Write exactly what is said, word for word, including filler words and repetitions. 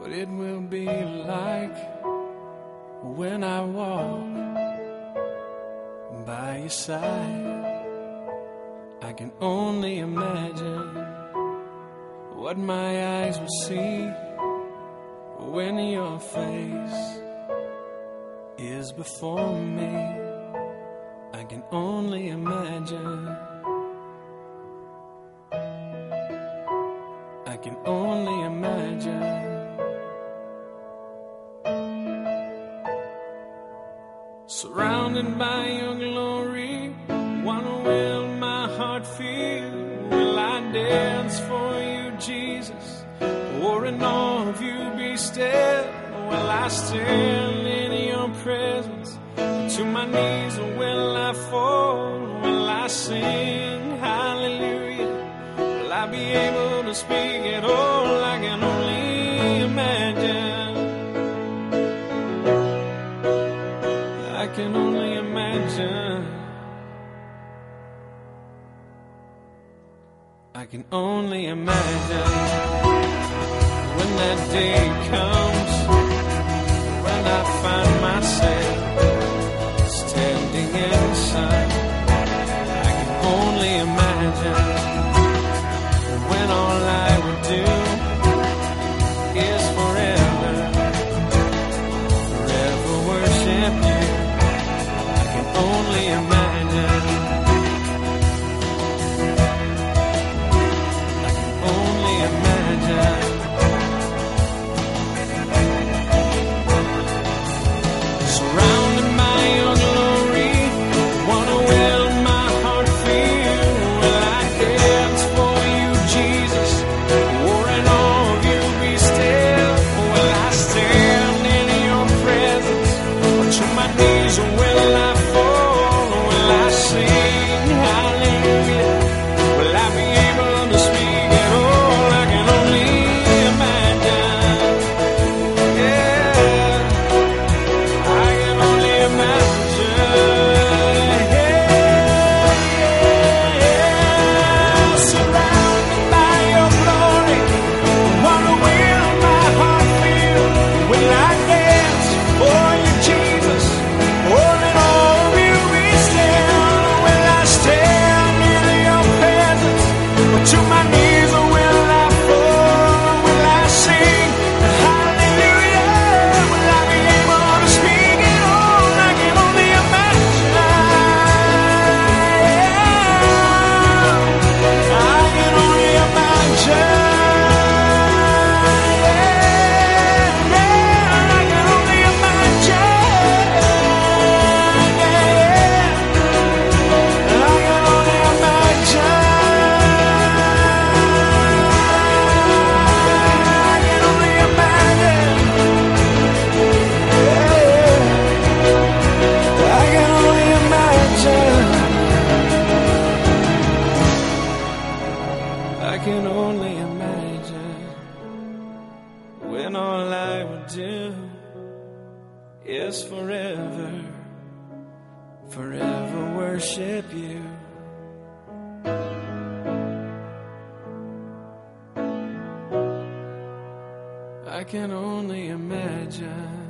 what it will be like when I walk by your side. I can only imagine what my eyes will see when your face is before me. I can only imagine. I can only imagine. Surrounded by your glory, what will my heart feel? Will I dance for you, Jesus? Or in awe of you be still? Will I stand in your presence? To my knees, or will I fall? Will I sing hallelujah? Will I be able to speak at all? I can only imagine. I can only imagine. I can only imagine when that day comes, when I find myself standing in the sun. I can only imagine when all I would do is forever, forever worship you. I can only imagine. I can only imagine. Surrounded by your glory, what will my heart feel? Will I dance for you, Jesus? Or in awe of you be still? Will I stand in your presence? Or to my knees, or will I fall? Will I sing hallelujah? Will I be able to speak at all? I can only imagine. Yeah, I can only imagine. Yeah, surrounded by your glory, what will my heart feel? Will I dance for you, Jesus? Or in all of you be still? Will I stand in your presence? Or to my knees, or will I fall? Will I sing hallelujah? Will I be able to speak at all? I can only imagine. I can only imagine. Yeah, I can only imagine. Yeah, I can only imagine. I can only imagine. Yeah, I can only imagine. I can only imagine when all I would do is forever, forever worship you. I can only imagine.